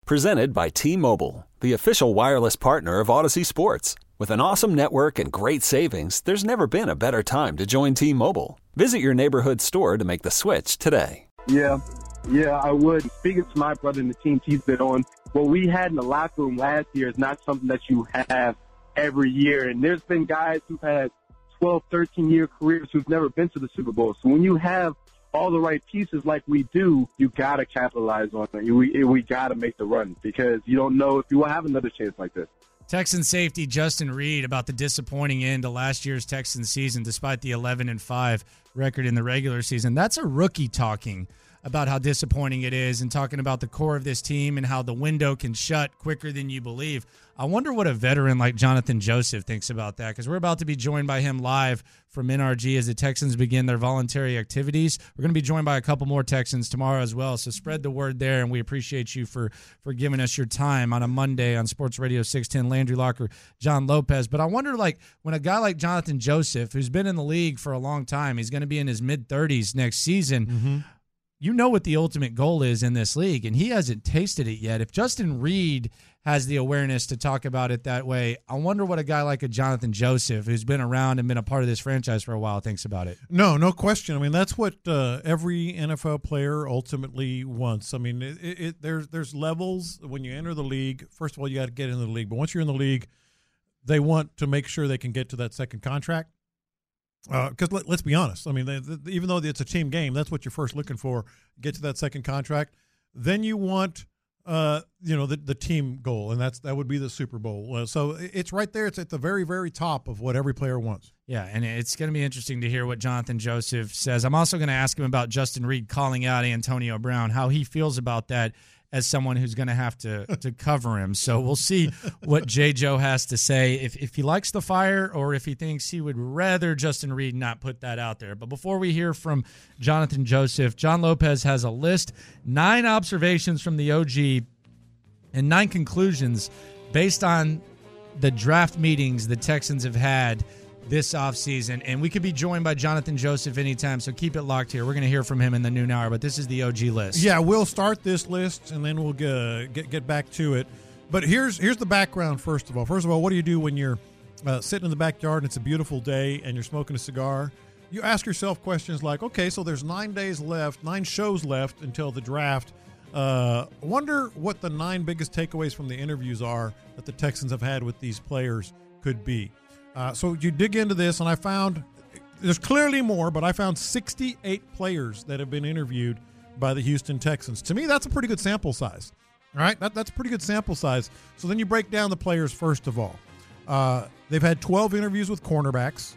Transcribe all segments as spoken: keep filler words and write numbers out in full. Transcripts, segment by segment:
Presented by T-Mobile, the official wireless partner of Odyssey Sports. With an awesome network and great savings, there's never been a better time to join T-Mobile. Visit your neighborhood store to make the switch today. Yeah, yeah, I would. Speaking to my brother and the teams he's been on, what we had in the locker room last year is not something that you have every year. And there's been guys who've had twelve, thirteen-year careers who've never been to the Super Bowl. So when you have all the right pieces like we do, you got to capitalize on it. We, we got to make the run because you don't know if you will have another chance like this. Texan safety Justin Reid about the disappointing end to last year's Texans season despite the eleven and five record in the regular season. That's a rookie talking about how disappointing it is and talking about the core of this team and how the window can shut quicker than you believe. I wonder what a veteran like Jonathan Joseph thinks about that, because we're about to be joined by him live from N R G as the Texans begin their voluntary activities. We're going to be joined by a couple more Texans tomorrow as well, so spread the word there, and we appreciate you for, for giving us your time on a Monday on Sports Radio six ten. Landry Locker, John Lopez. But I wonder, like, when a guy like Jonathan Joseph, who's been in the league for a long time, he's going to be in his mid-thirties next season, mm-hmm. You know what the ultimate goal is in this league, and he hasn't tasted it yet. If Justin Reid has the awareness to talk about it that way, I wonder what a guy like a Jonathan Joseph, who's been around and been a part of this franchise for a while, thinks about it. No, no question. I mean, that's what uh, every N F L player ultimately wants. I mean, it, it, there's there's levels when you enter the league. First of all, you got to get into the league. But once you're in the league, they want to make sure they can get to that second contract. Because uh, let, let's be honest, I mean, they, they, even though it's a team game, that's what you're first looking for. Get to that second contract, then you want, uh, you know, the the team goal, and that's that would be the Super Bowl. Uh, so it's right there. It's at the very, very top of what every player wants. Yeah, and it's going to be interesting to hear what Jonathan Joseph says. I'm also going to ask him about Justin Reid calling out Antonio Brown, how he feels about that as someone who's going to have to to cover him. So we'll see what J. Joe has to say, if if he likes the fire or if he thinks he would rather Justin Reid not put that out there. But before we hear from Jonathan Joseph, John Lopez has a list, nine observations from the O G and nine conclusions based on the draft meetings the Texans have had this offseason, and we could be joined by Jonathan Joseph anytime, so keep it locked here. We're going to hear from him in the noon hour, but this is the O G list. Yeah, we'll start this list, and then we'll get get, get back to it. But here's here's the background, first of all. First of all, what do you do when you're uh, sitting in the backyard and it's a beautiful day and you're smoking a cigar? You ask yourself questions like, okay, so there's nine days left, nine shows left until the draft. Uh, wonder what the nine biggest takeaways from the interviews are that the Texans have had with these players could be. Uh, so you dig into this, and I found there's clearly more, but I found sixty-eight players that have been interviewed by the Houston Texans. To me, that's a pretty good sample size. All right, that, that's a pretty good sample size. So then you break down the players first of all. Uh, they've had twelve interviews with cornerbacks,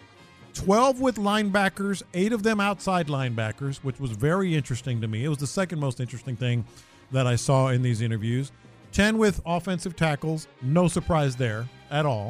twelve with linebackers, eight of them outside linebackers, which was very interesting to me. It was the second most interesting thing that I saw in these interviews. ten with offensive tackles, no surprise there at all.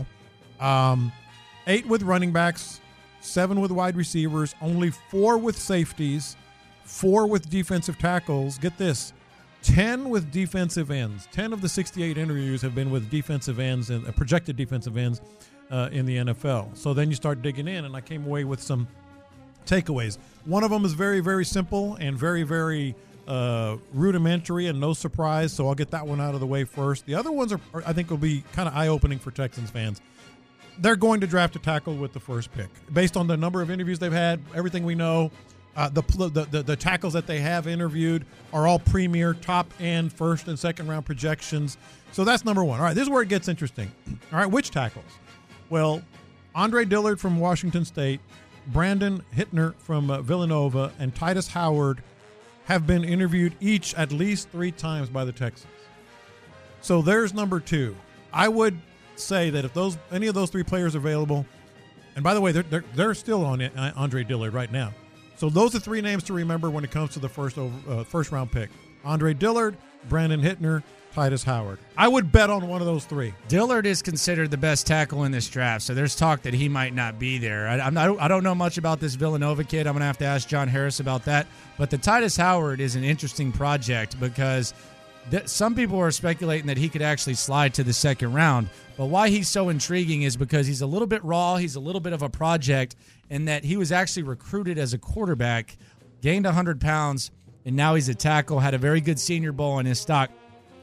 Um, eight with running backs, seven with wide receivers, only four with safeties, four with defensive tackles. Get this, ten with defensive ends. ten of the sixty-eight interviews have been with defensive ends and uh, projected defensive ends uh, in the N F L. So then you start digging in, and I came away with some takeaways. One of them is very, very simple and very, very uh, rudimentary and no surprise, so I'll get that one out of the way first. The other ones are, are I think, will be kind of eye-opening for Texans fans. They're going to draft a tackle with the first pick. Based on the number of interviews they've had, everything we know, uh, the, the, the the tackles that they have interviewed are all premier, top-end, first and second-round projections. So that's number one. All right, this is where it gets interesting. All right, which tackles? Well, Andre Dillard from Washington State, Brandon Hittner from uh, Villanova, and Titus Howard have been interviewed each at least three times by the Texans. So there's number two. I would say that if those any of those three players are available, and by the way, they're they're, they're still on Andre Dillard right now. So those are three names to remember when it comes to the first over, uh, first round pick: Andre Dillard, Brandon Hittner, Titus Howard. I would bet on one of those three. Dillard is considered the best tackle in this draft, so there's talk that he might not be there. I, I'm not, I don't know much about this Villanova kid. I'm going to have to ask John Harris about that. But the Titus Howard is an interesting project because th- some people are speculating that he could actually slide to the second round. But why he's so intriguing is because he's a little bit raw, he's a little bit of a project, and that he was actually recruited as a quarterback, gained one hundred pounds, and now he's a tackle, had a very good Senior Bowl in his stock.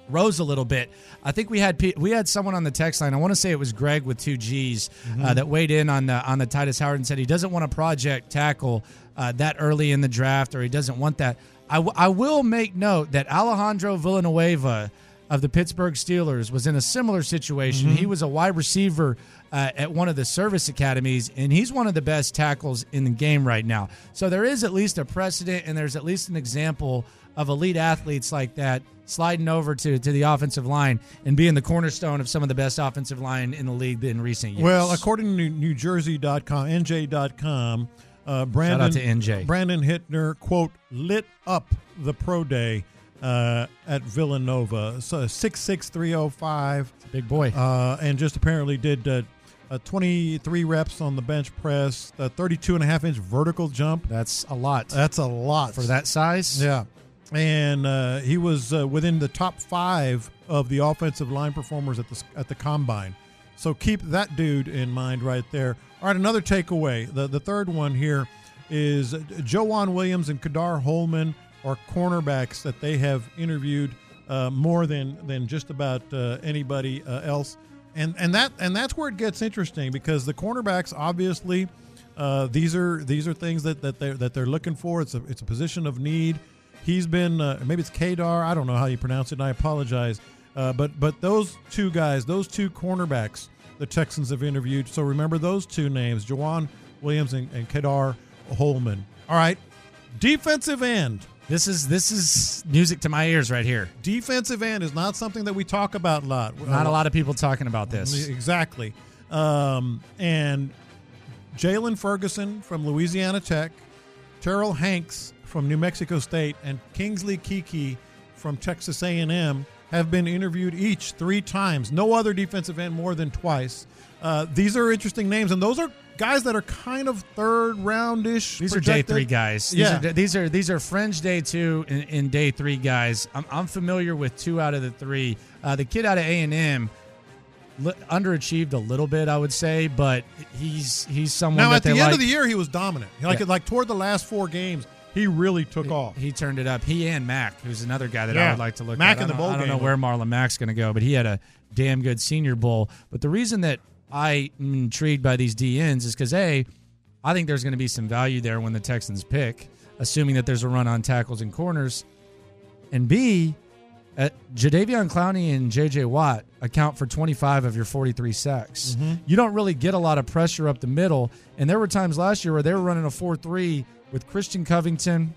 rose a little bit. I think we had we had someone on the text line. I want to say it was Greg with two G's Mm-hmm. uh, that weighed in on the on the Titus Howard and said he doesn't want a project tackle uh, that early in the draft, or he doesn't want that. I, w- I will make note that Alejandro Villanueva of the Pittsburgh Steelers was in a similar situation. Mm-hmm. He was a wide receiver uh, at one of the service academies, and he's one of the best tackles in the game right now. So there is at least a precedent, and there's at least an example of elite athletes like that sliding over to, to the offensive line and being the cornerstone of some of the best offensive line in the league in recent years. Well, according to New Jersey dot com, N J dot com, uh, Brandon, Shout out to N J. Brandon Hittner, quote, lit up the pro day uh, at Villanova. So six six, three oh five. Big boy. Uh, and just apparently did uh, uh, twenty-three reps on the bench press, a thirty-two and a half inch vertical jump. That's a lot. That's a lot. For that size? Yeah. And uh, he was uh, within the top five of the offensive line performers at the at the combine. So keep that dude in mind right there. All right, another takeaway. The the third one here is Joanne Williams and Kadar Holman are cornerbacks that they have interviewed uh, more than than just about uh, anybody uh, else. And and that and that's where it gets interesting, because the cornerbacks obviously uh, these are these are things that that they that they're looking for. It's a it's a position of need. He's been uh, maybe it's Kadar. I don't know how you pronounce it, and I apologize. Uh, but but those two guys, those two cornerbacks, the Texans have interviewed. So remember those two names, Joanne Williams and, and Kadar Holman. All right, defensive end. This is this is music to my ears right here. Defensive end is not something that we talk about a lot. Not a lot of people talking about this. Exactly. Um, and Jalen Ferguson from Louisiana Tech, Terrell Hanks from New Mexico State, and Kingsley Keke from Texas A and M have been interviewed each three times. No other defensive end more than twice. Uh, these are interesting names, and those are guys that are kind of third roundish. These projected. are day three guys. These Yeah. are, these are these are fringe day two and, and day three guys. I'm, I'm familiar with two out of the three. Uh, the kid out of A and M li- underachieved a little bit, I would say, but he's he's someone Now that at the they end like. of the year, he was dominant. Like Yeah. like toward the last four games, he really took He, off. he turned it up. He and Mack, who's another guy that Yeah. I would like to look Mack at. in the I don't- bowl I don't game. know where Marlon Mack's going to go, but he had a damn good Senior Bowl. But the reason that I am intrigued by these D Ns is because, A, I think there's going to be some value there when the Texans pick, assuming that there's a run on tackles and corners. And B, uh, Jadeveon Clowney and J J. Watt account for twenty-five of your forty-three sacks. Mm-hmm. You don't really get a lot of pressure up the middle. And there were times last year where they were running a four three with Christian Covington,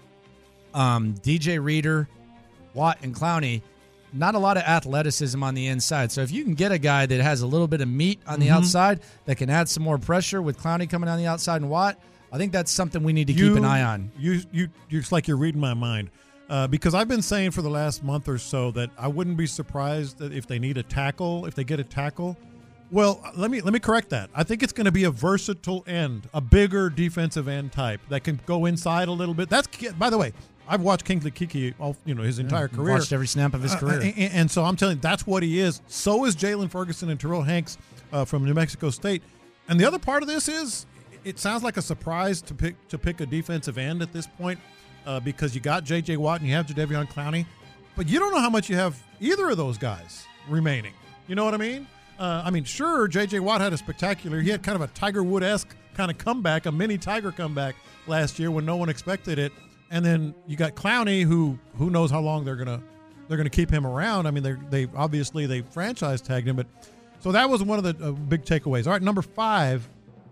um, D J Reader, Watt, and Clowney. Not a lot of athleticism on the inside. So if you can get a guy that has a little bit of meat on the Mhm. outside that can add some more pressure with Clowney coming on the outside and Watt, I think that's something we need to You- keep an eye on. You, you, you it's like you're reading my mind, uh, because I've been saying for the last month or so that I wouldn't be surprised that if they need a tackle, if they get a tackle. Well, let me let me correct that. I think it's going to be a versatile end, a bigger defensive end type that can go inside a little bit. That's by the way, I've watched Kingsley Keke all you know his entire Yeah, career. Watched every snap of his Uh, career. and, and so I'm telling you, that's what he is. So is Jalen Ferguson and Terrell Hanks uh, from New Mexico State. And the other part of this is, it sounds like a surprise to pick to pick a defensive end at this point uh, because you got J J. Watt and you have Jadeveon Clowney, but you don't know how much you have either of those guys remaining. You know what I mean? Uh, I mean, sure, J J. Watt had a spectacular, he had kind of a Tiger Wood-esque kind of comeback, a mini Tiger comeback last year when no one expected it. And then you got Clowney, who who knows how long they're gonna they're gonna keep him around. I mean, they they obviously they franchise tagged him, but so that was one of the uh, big takeaways. All right, number five,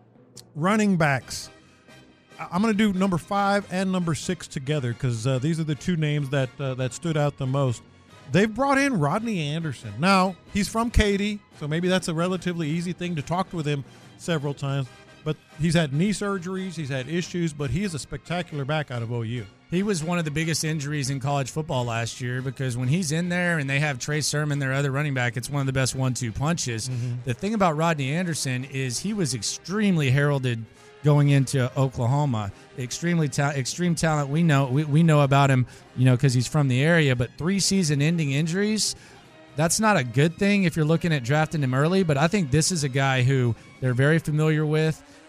running backs. I- I'm gonna do number five and number six together because uh, these are the two names that uh, that stood out the most. They've brought in Rodney Anderson. Now he's from Katy, so maybe that's a relatively easy thing to talk with him several times. But he's had knee surgeries, he's had issues, but he is a spectacular back out of O U. He was one of the biggest injuries in college football last year because when he's in there and they have Trey Sermon, their other running back, it's one of the best one two punches. Mm-hmm. The thing about Rodney Anderson is he was extremely heralded going into Oklahoma. Extremely ta- extreme talent. We know we, we know about him, you know, because he's from the area. But three season-ending injuries, that's not a good thing if you're looking at drafting him early. But I think this is a guy who they're very familiar with.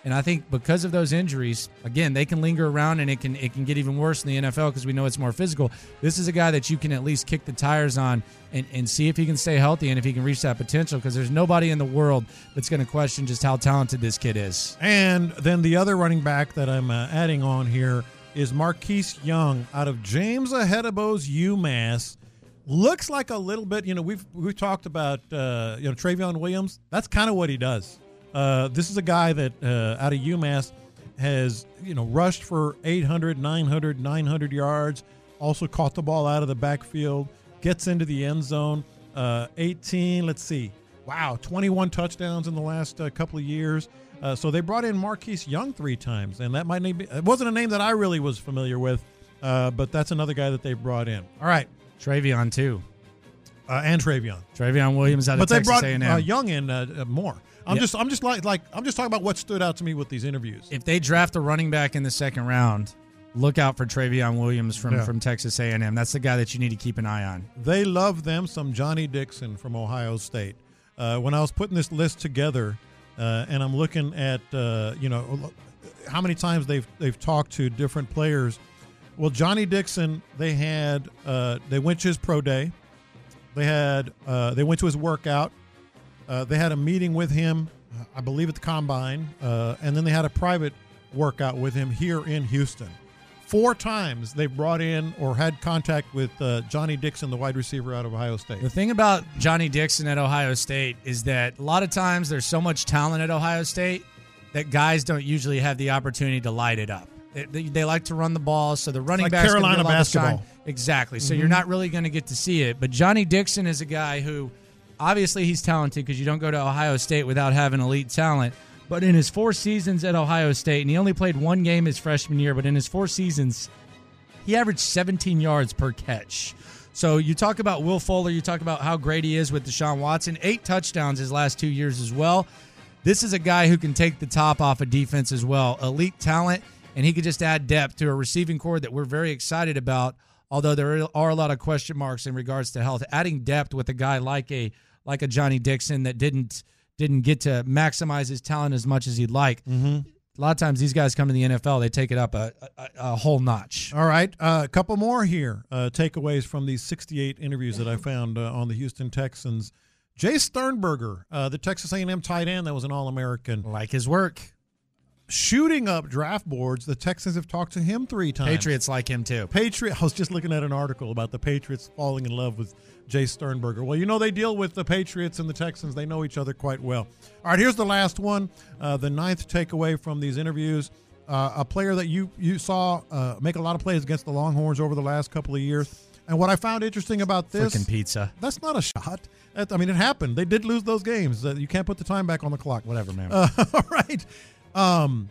And I think because of those injuries, again, they can linger around and it can it can get even worse in the N F L because we know it's more physical. This is a guy that you can at least kick the tires on and, and see if he can stay healthy and if he can reach that potential, because there's nobody in the world that's going to question just how talented this kid is. And then the other running back that I'm uh, adding on here is Marquise Young out of James Ahedebo's UMass. Looks like a little bit, you know, we've we've talked about, uh, you know, Travion Williams. That's kind of what he does. Uh, this is a guy that uh, out of UMass has, you know, rushed for eight hundred, nine hundred, nine hundred yards, also caught the ball out of the backfield, gets into the end zone, uh, eighteen, let's see, wow, twenty-one touchdowns in the last uh, couple of years. Uh, so they brought in Marquise Young three times, and that might not be, it wasn't a name that I really was familiar with, uh, but that's another guy that they brought in. All right. Travion, too. Uh, and Travion. Travion Williams out of but Texas they brought A and M. Uh, Young in uh, uh, more. I'm yeah. just, I'm just like, like, I'm just talking about what stood out to me with these interviews. If they draft a running back in the second round, look out for Travion Williams from, yeah. from Texas A and M. That's the guy that you need to keep an eye on. They love them some Johnny Dixon from Ohio State. Uh, when I was putting this list together, uh, and I'm looking at, uh, you know, how many times they've they've talked to different players. Well, Johnny Dixon, they had, uh, they went to his pro day. They had, uh, they went to his workout. Uh, they had a meeting with him, I believe at the Combine, uh, and then they had a private workout with him here in Houston. Four times they brought in or had contact with uh, Johnny Dixon, the wide receiver out of Ohio State. The thing about Johnny Dixon at Ohio State is that a lot of times there's so much talent at Ohio State that guys don't usually have the opportunity to light it up. They, they, they like to run the ball, so the running like backs Carolina get a lot of basketball. shine. Exactly. So Mm-hmm. you're not really going to get to see it. But Johnny Dixon is a guy who, obviously he's talented because you don't go to Ohio State without having elite talent. But in his four seasons at Ohio State, and he only played one game his freshman year, but in his four seasons, he averaged seventeen yards per catch. So you talk about Will Fuller, you talk about how great he is with Deshaun Watson, eight touchdowns his last two years as well. This is a guy who can take the top off of defense as well. Elite talent, and he could just add depth to a receiving core that we're very excited about, although there are a lot of question marks in regards to health. Adding depth with a guy like a like a Johnny Dixon that didn't didn't get to maximize his talent as much as he'd like. Mm-hmm. A lot of times these guys come to the N F L, they take it up a, a, a whole notch. All right, uh, a couple more here. Uh, takeaways from these sixty-eight interviews that I found uh, on the Houston Texans. Jay Sternberger, uh, the Texas A and M tight end that was an All-American. Like his work. Shooting up draft boards, the Texans have talked to him three times. Patriots like him too. Patriot. I was just looking at an article about the Patriots falling in love with Jay Sternberger. Well, you know they deal with the Patriots and the Texans. They know each other quite well. All right, here's the last one. Uh, the ninth takeaway from these interviews. Uh, a player that you, you saw uh, make a lot of plays against the Longhorns over the last couple of years. And what I found interesting about this. Frickin' pizza. That's not a shot. That, I mean, it happened. They did lose those games. Uh, you can't put the time back on the clock. Whatever, man. Uh, all right. Um,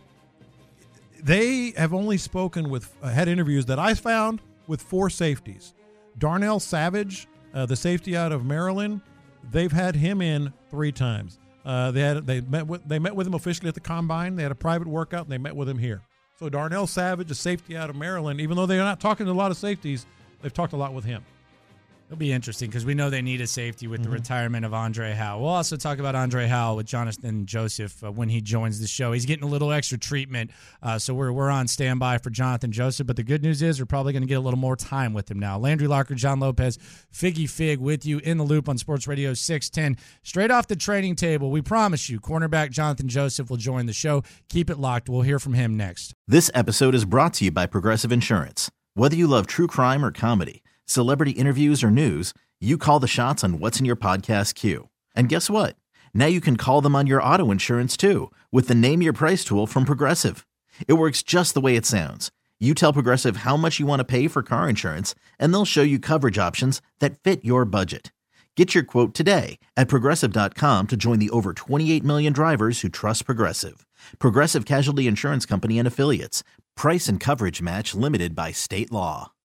they have only spoken with, uh, had interviews that I found with four safeties. Darnell Savage, uh, the safety out of Maryland, they've had him in three times. Uh, they had they met with they met with him officially at the Combine. They had a private workout, and they met with him here. So Darnell Savage, a safety out of Maryland, even though they're not talking to a lot of safeties, they've talked a lot with him. It'll be interesting because we know they need a safety with Mm-hmm. the retirement of Andre Howell. We'll also talk about Andre Howell with Jonathan Joseph uh, when he joins the show. He's getting a little extra treatment, uh, so we're we're on standby for Jonathan Joseph. But the good news is we're probably going to get a little more time with him now. Landry Locker, John Lopez, Figgy Fig with you in the loop on Sports Radio six ten. Straight off the training table, we promise you, cornerback Jonathan Joseph will join the show. Keep it locked. We'll hear from him next. This episode is brought to you by Progressive Insurance. Whether you love true crime or comedy, celebrity interviews or news, you call the shots on what's in your podcast queue. And guess what? Now you can call them on your auto insurance too with the Name Your Price tool from Progressive. It works just the way it sounds. You tell Progressive how much you want to pay for car insurance, and they'll show you coverage options that fit your budget. Get your quote today at Progressive dot com to join the over twenty-eight million drivers who trust Progressive. Progressive Casualty Insurance Company and Affiliates. Price and coverage match limited by state law.